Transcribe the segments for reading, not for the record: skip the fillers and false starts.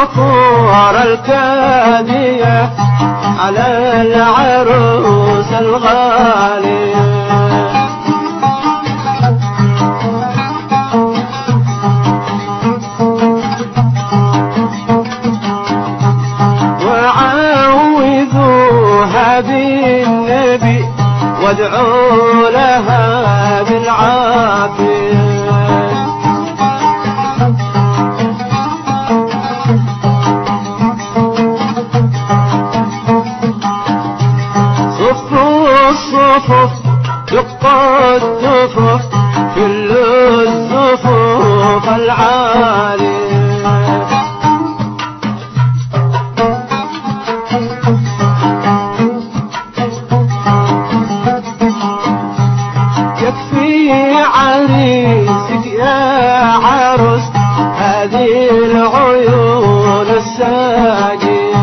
البخور الكادية على العروس الغالية. وعوذوها بالنبي وادعوا لها بالعافية. صفوا الصفوف دقوا الصفوف كل الصفوف العالية. عريسك يا عروس هذه العيون الساقية.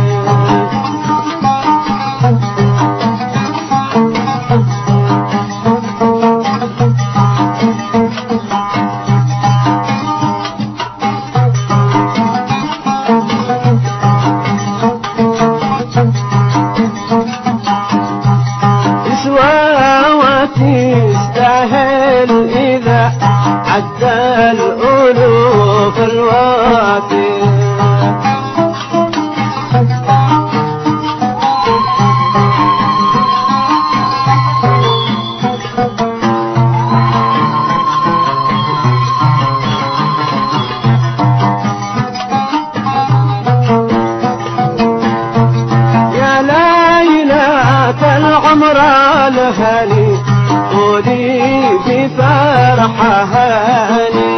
اسوى تستاهل إذا عدى الألوف الوافية. يا ليلة العمر الهني قولي بفرحة هاني.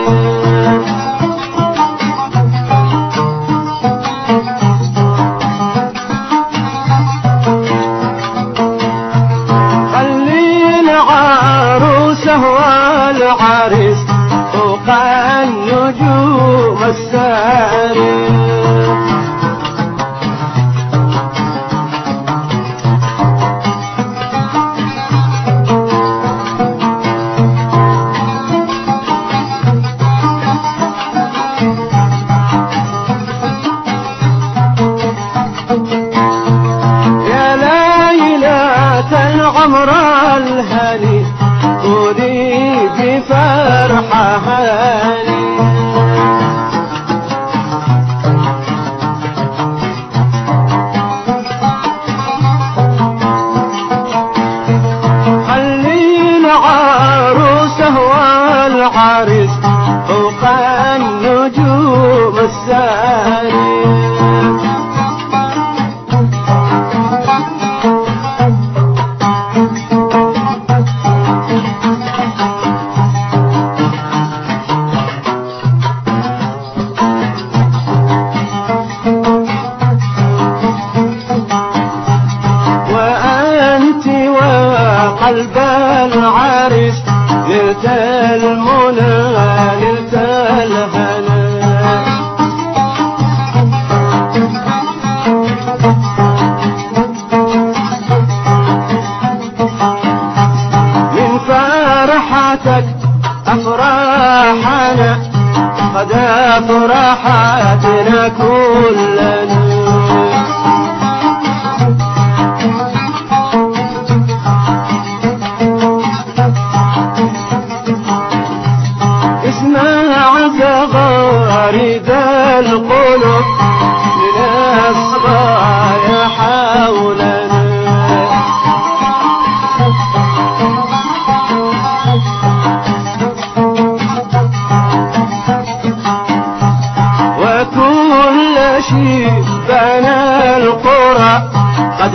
خلي العروسة والعريس فوق النجوم السارية. العمر الهني قولي بفرحة هاني. خلي العروسة والعريس فوق النجوم السارية. قلب العريس نلت المنى نلت الهنا. من فرحتك أفراحنا قد أفرحتنا كلنا. غارد القلوب من الصبايا حولنا. وكل شيء بنى القرى قد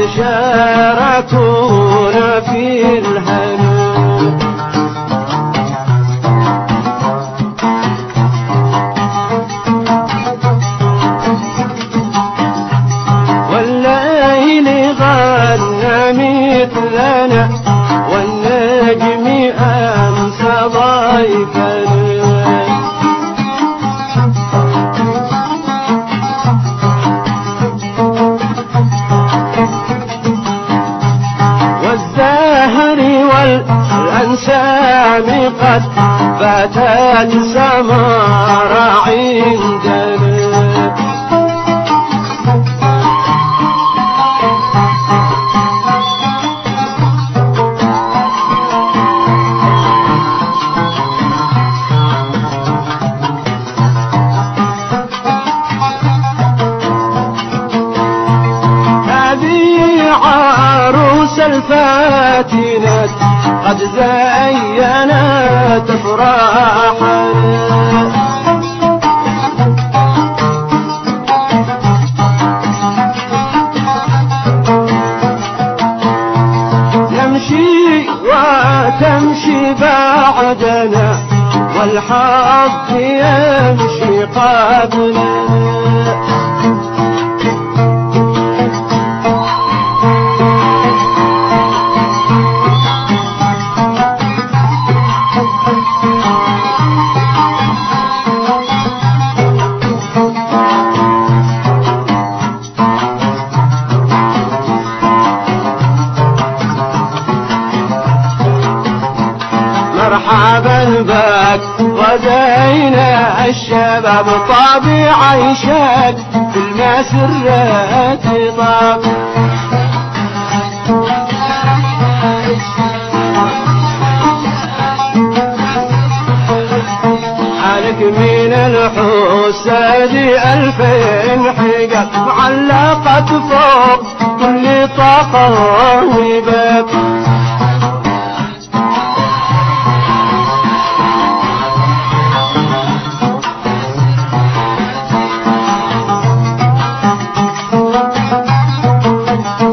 شاركونا في الهنا. مثلنا والنجم أمسى ضيفنا. والزهر والأنسام قد باتت سمارة عندنا. الفاتنات قد زينت افراحنا. نمشي وتمشي بعدنا والحظ يمشي قبلنا. مرحبا بك غدينا الشباب طبيعة يشاق في المسرات طاب. حالك من الحساد 2000 حقب معلقة فوق كل طاقة وباب.